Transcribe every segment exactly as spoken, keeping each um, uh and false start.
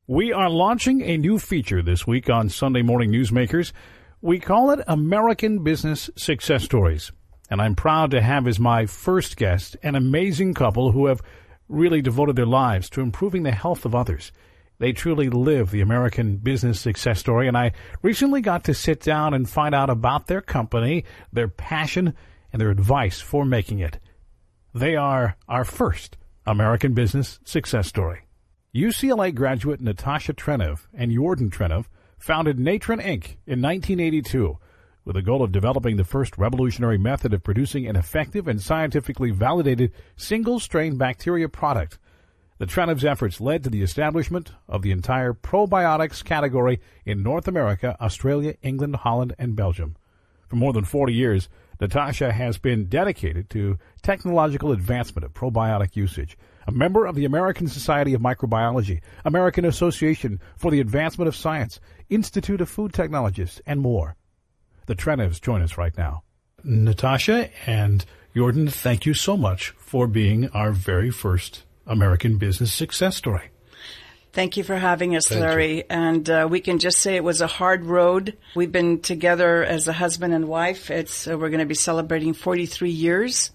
We are launching a new feature this week on Sunday Morning Newsmakers. We call it American Business Success Stories. And I'm proud to have as my first guest an amazing couple who have really devoted their lives to improving the health of others. They truly live the American business success story, and I recently got to sit down and find out about their company, their passion, and their advice for making it. They are our first American business success story. U C L A graduate Natasha Trenev and Jordan Trenev founded Natron Incorporated in nineteen eighty-two with the goal of developing the first revolutionary method of producing an effective and scientifically validated single-strain bacteria product. The Trenev's efforts led to the establishment of the entire probiotics category in North America, Australia, England, Holland, and Belgium. For more than forty years, Natasha has been dedicated to technological advancement of probiotic usage, a member of the American Society of Microbiology, American Association for the Advancement of Science, Institute of Food Technologists, and more. The Trenevs join us right now. Natasha and Jordan, thank you so much for being our very first American business success story. Thank you for having us, Thank Larry. you. And uh, we can just say it was a hard road. We've been together as a husband and wife. It's uh, we're going to be celebrating forty-three years.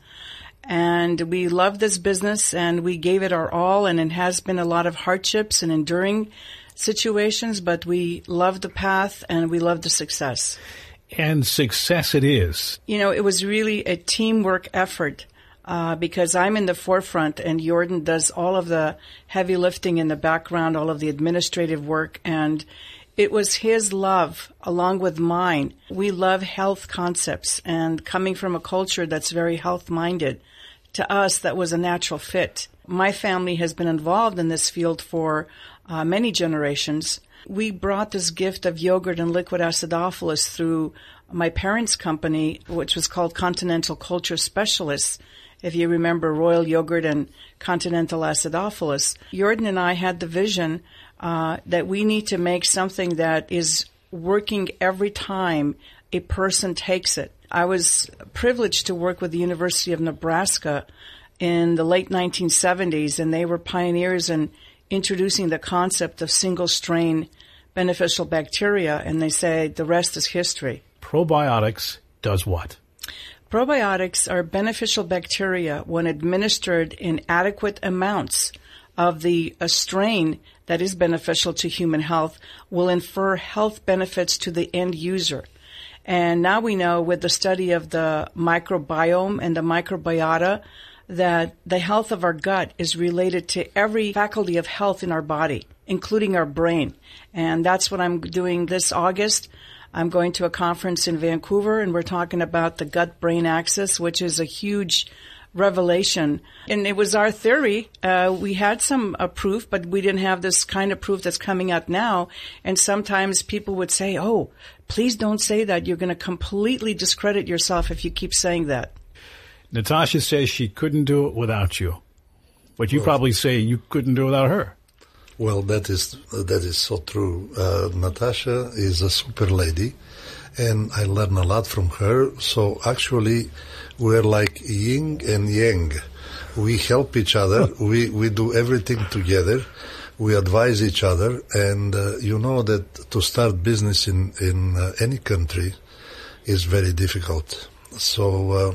And we love this business, and we gave it our all, and it has been a lot of hardships and enduring situations, but we love the path, and we love the success. And success it is. You know, it was really a teamwork effort. Uh, because I'm in the forefront and Jordan does all of the heavy lifting in the background, all of the administrative work. And it was his love along with mine. We love health concepts, and coming from a culture that's very health-minded, to us that was a natural fit. My family has been involved in this field for uh, many generations. We brought this gift of yogurt and liquid acidophilus through my parents' company, which was called Continental Culture Specialists. If you remember Royal Yogurt and Continental Acidophilus, Jordan and I had the vision uh, that we need to make something that is working every time a person takes it. I was privileged to work with the University of Nebraska in the late nineteen seventies, and they were pioneers in introducing the concept of single-strain beneficial bacteria, and they say the rest is history. Probiotics does what? Probiotics are beneficial bacteria when administered in adequate amounts of the a strain that is beneficial to human health will infer health benefits to the end user. And now we know with the study of the microbiome and the microbiota that the health of our gut is related to every faculty of health in our body, including our brain. And that's what I'm doing this August. I'm going to a conference in Vancouver, and we're talking about the gut-brain axis, which is a huge revelation. And it was our theory. Uh, we had some uh, proof, but we didn't have this kind of proof that's coming out now. And sometimes people would say, oh, please don't say that. You're going to completely discredit yourself if you keep saying that. Natasha says she couldn't do it without you. But you well, probably say you couldn't do it without her. Well, that is that is so true. Uh, Natasha is a super lady, and I learn a lot from her. So actually, we're like yin and yang. We help each other. we we do everything together. We advise each other, and uh, you know that to start business in in uh, any country is very difficult. So uh,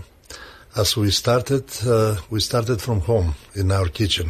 as we started, uh, we started from home in our kitchen.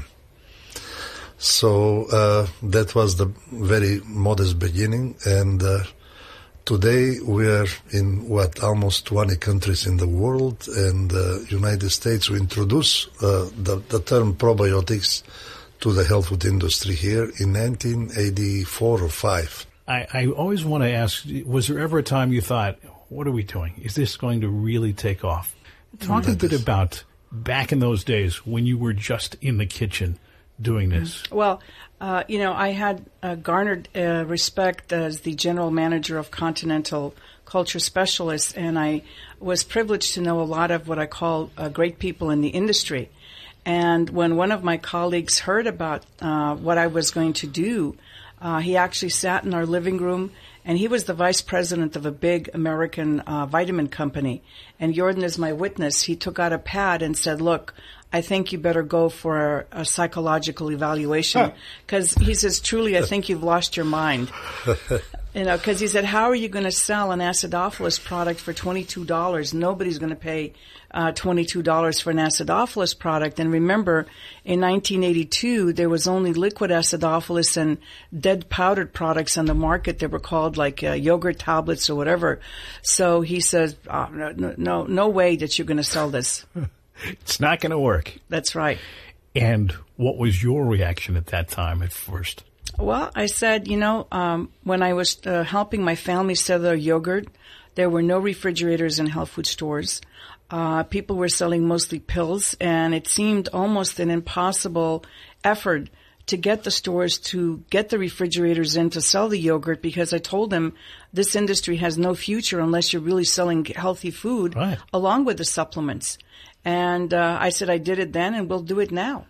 So uh, that was the very modest beginning, and uh, today we are in what almost twenty countries in the world, and uh, United States. We introduced uh, the, the term probiotics to the health food industry here in nineteen eighty-four or five. I, I always want to ask: was there ever a time you thought, "What are we doing? Is this going to really take off?" Talk a bit is. about back in those days when you were just in the kitchen doing this. Well, uh, you know, I had uh, garnered uh, respect as the general manager of Continental Culture Specialists, and I was privileged to know a lot of what I call uh, great people in the industry. And when one of my colleagues heard about uh, what I was going to do, uh, he actually sat in our living room, and he was the vice president of a big American uh, vitamin company. And Jordan is my witness. He took out a pad and said, look, I think you better go for a, a psychological evaluation. Because he says, truly, I think you've lost your mind. You know, because he said, how are you going to sell an acidophilus product for twenty-two dollars? Nobody's going to pay uh, twenty-two dollars for an acidophilus product. And remember, in nineteen eighty-two, there was only liquid acidophilus and dead powdered products on the market that were called like uh, yogurt tablets or whatever. So he says, oh, no, no, no way that you're going to sell this. It's not going to work. That's right. And what was your reaction at that time at first? Well, I said, you know, um, when I was uh, helping my family sell their yogurt, there were no refrigerators in health food stores. Uh, people were selling mostly pills, and it seemed almost an impossible effort to get the stores to get the refrigerators in to sell the yogurt, because I told them this industry has no future unless you're really selling healthy food right. along with the supplements. And uh, I said I did it then, and we'll do it now.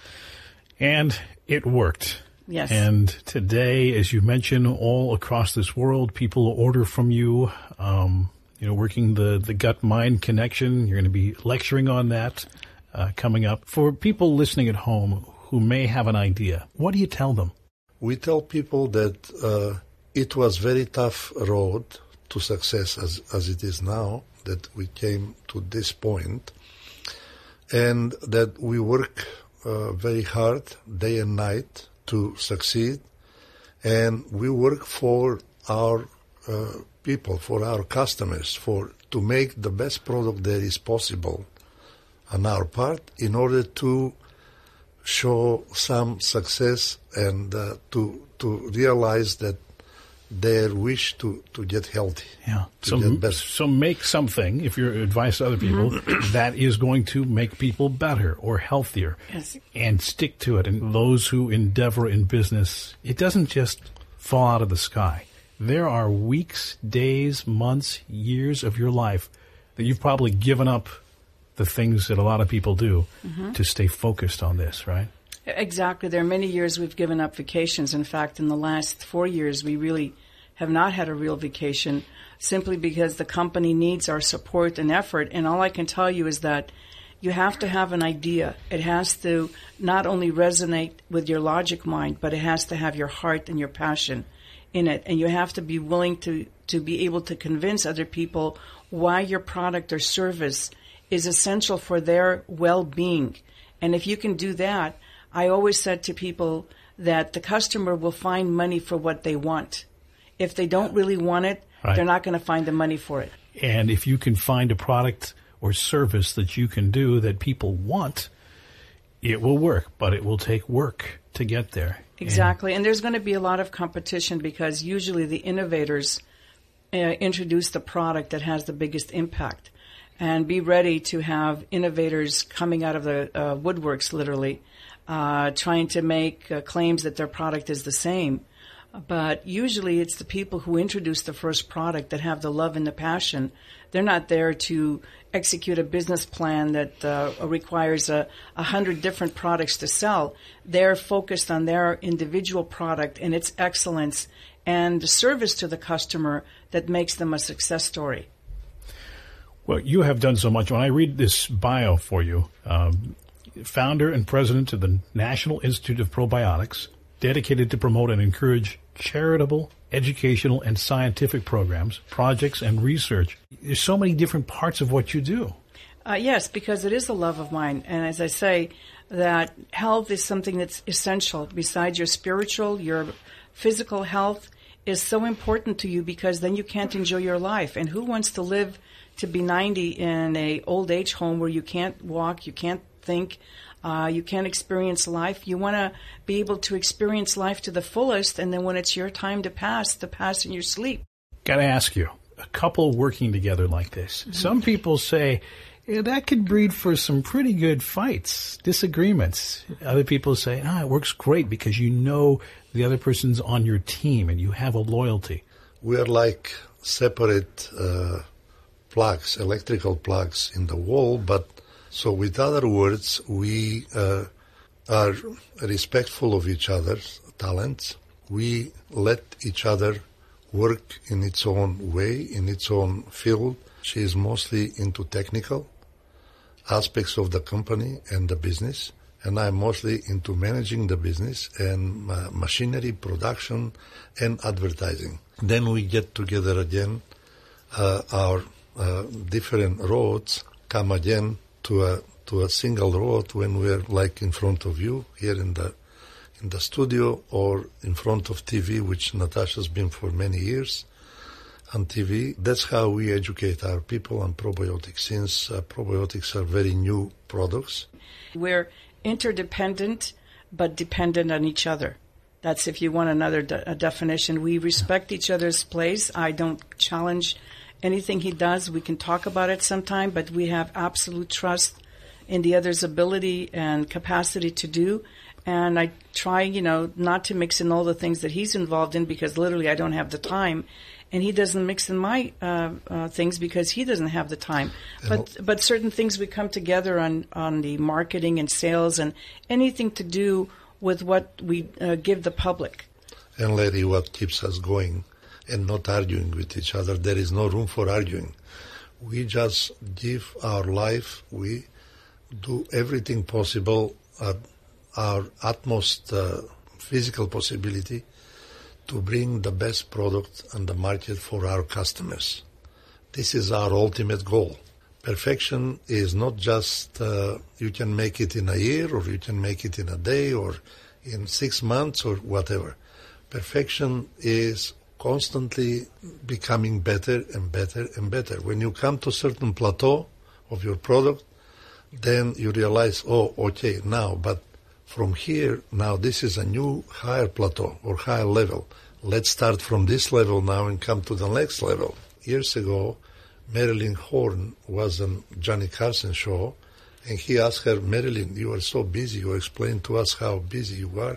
And it worked. Yes. And today, as you mentioned, all across this world, people order from you, um, you know, working the, the gut-mind connection. You're going to be lecturing on that uh, coming up. For people listening at home who may have an idea, what do you tell them? We tell people that uh, it was very tough road to success as, as it is now, that we came to this point, and that we work uh, very hard day and night to succeed, and we work for our uh, people, for our customers, for to make the best product that is possible on our part in order to show some success and uh, to to realize that their wish to, to get healthy. Yeah. To So, get better. so make something, if you're advice to other people, mm-hmm. that is going to make people better or healthier. Yes. And stick to it. And those who endeavor in business, it doesn't just fall out of the sky. There are weeks, days, months, years of your life that you've probably given up the things that a lot of people do mm-hmm. to stay focused on this, right? Exactly. There are many years we've given up vacations. In fact, in the last four years, we really have not had a real vacation simply because the company needs our support and effort. And all I can tell you is that you have to have an idea. It has to not only resonate with your logic mind, but it has to have your heart and your passion in it. And you have to be willing to, to be able to convince other people why your product or service is essential for their well-being. And if you can do that, I always said to people that the customer will find money for what they want. If they don't really want it, right. they're not going to find the money for it. And if you can find a product or service that you can do that people want, it will work, but it will take work to get there. Exactly. And, and there's going to be a lot of competition because usually the innovators uh, introduce the product that has the biggest impact. And be ready to have innovators coming out of the uh, woodworks, literally, uh, trying to make uh, claims that their product is the same. But usually it's the people who introduce the first product that have the love and the passion. They're not there to execute a business plan that uh, requires a, a hundred different products to sell. They're focused on their individual product and its excellence and the service to the customer that makes them a success story. Well, you have done so much. When I read this bio for you, um, founder and president of the National Institute of Probiotics, dedicated to promote and encourage charitable, educational, and scientific programs, projects, and research. There's so many different parts of what you do. Uh, yes, because it is a love of mine. And as I say, that health is something that's essential. Besides your spiritual, your physical health is so important to you because then you can't enjoy your life. And who wants to live to be ninety in a old age home where you can't walk, you can't think, uh, you can't experience life? You want to be able to experience life to the fullest, and then when it's your time to pass, to pass in your sleep. Got to ask you, a couple working together like this, mm-hmm. some people say, yeah, that could breed for some pretty good fights, disagreements. Other people say, ah, it works great because you know the other person's on your team and you have a loyalty. We're like separate uh, plugs, electrical plugs in the wall, but so with other words, we uh, are respectful of each other's talents. We let each other work in its own way, in its own field. She is mostly into technical. aspects of the company and the business, and I'm mostly into managing the business and uh, machinery, production, and advertising. Then we get together again, uh, our uh, different roads come again to a to a single road when we're like in front of you here in the in the studio or in front of T V, which Natasha's been for many years on T V. That's how we educate our people on probiotics, since uh, probiotics are very new products. We're interdependent, but dependent on each other. That's, if you want another de- a definition. We respect each other's place. I don't challenge anything he does. We can talk about it sometime, but we have absolute trust in the other's ability and capacity to do. And I try, you know, not to mix in all the things that he's involved in, because literally I don't have the time. And he doesn't mix in my uh, uh, things because he doesn't have the time. But but certain things we come together on, on the marketing and sales and anything to do with what we uh, give the public. And lady, what keeps us going and not arguing with each other, there is no room for arguing. We just give our life, we do everything possible at our utmost uh, physical possibility to bring the best product on the market for our customers. This is our ultimate goal. Perfection is not just uh, you can make it in a year, or you can make it in a day, or in six months, or whatever. Perfection is constantly becoming better and better and better. When you come to a certain plateau of your product, then you realize, oh, okay, now, but from here, now this is a new higher plateau or higher level. Let's start from this level now and come to the next level. Years ago, Marilyn Horne was on Johnny Carson show, and he asked her, Marilyn, you are so busy. You explained to us how busy you are,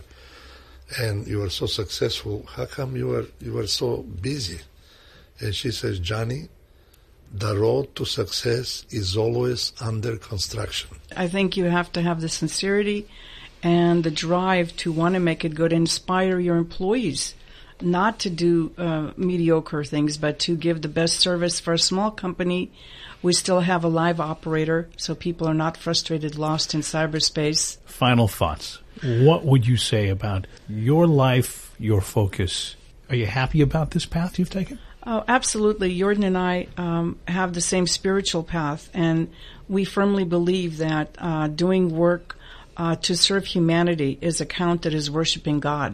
and you are so successful. How come you are you are so busy? And she says, Johnny, the road to success is always under construction. I think you have to have the sincerity and the drive to want to make it good, inspire your employees not to do uh, mediocre things, but to give the best service. For a small company, we still have a live operator, so people are not frustrated, lost in cyberspace. Final thoughts. What would you say about your life, your focus? Are you happy about this path you've taken? Oh, absolutely. Jordan and I um, have the same spiritual path, and we firmly believe that uh, doing work Uh, to serve humanity is accounted as worshiping God.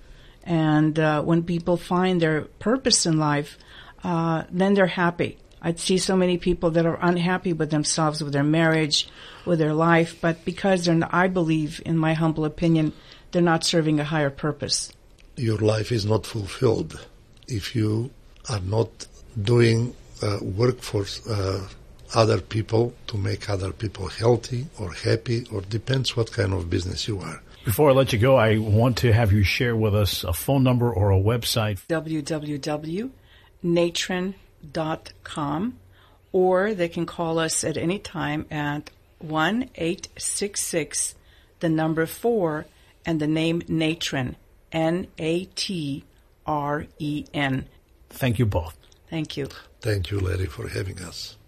And uh, when people find their purpose in life, uh, then they're happy. I see so many people that are unhappy with themselves, with their marriage, with their life, but because they're, not, I believe, in my humble opinion, they're not serving a higher purpose. Your life is not fulfilled if you are not doing uh, work for uh, other people to make other people healthy or happy, or depends what kind of business you are. Before I let you go, I want to have you share with us a phone number or a website. w w w dot natren dot com, or they can call us at any time at one eight six six, the number four, and the name Natren, N A T R E N. Thank you both. Thank you. Thank you, Larry, for having us.